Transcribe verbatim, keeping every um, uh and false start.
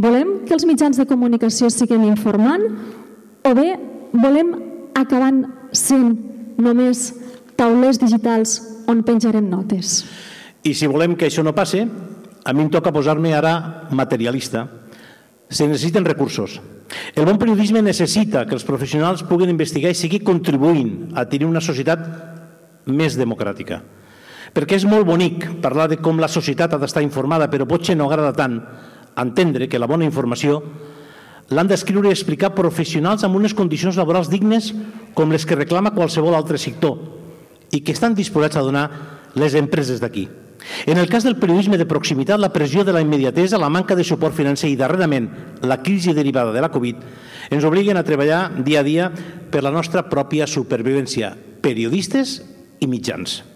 Volem que els mitjans de comunicació siguin informant o bé volem acabar sent només taulers digitals on penjarem notes? I si volem que això no passi, a mi em toca posar-me ara materialista. Se necessiten recursos. El bon periodisme necessita que els professionals puguin investigar i seguir contribuint a tenir una societat més democràtica. Perquè és molt bonic parlar de com la societat ha d'estar informada, però potser no agrada tant entendre que la bona informació l'han d'escriure i explicar professionals amb unes condicions laborals dignes com les que reclama qualsevol altre sector i que estan disposats a donar les empreses d'aquí. En el cas del periodisme de proximitat, la pressió de la immediatesa, la manca de suport financer i, darrerament, la crisi derivada de la Covid ens obliguen a treballar dia a dia per la nostra pròpia supervivència, periodistes i mitjans.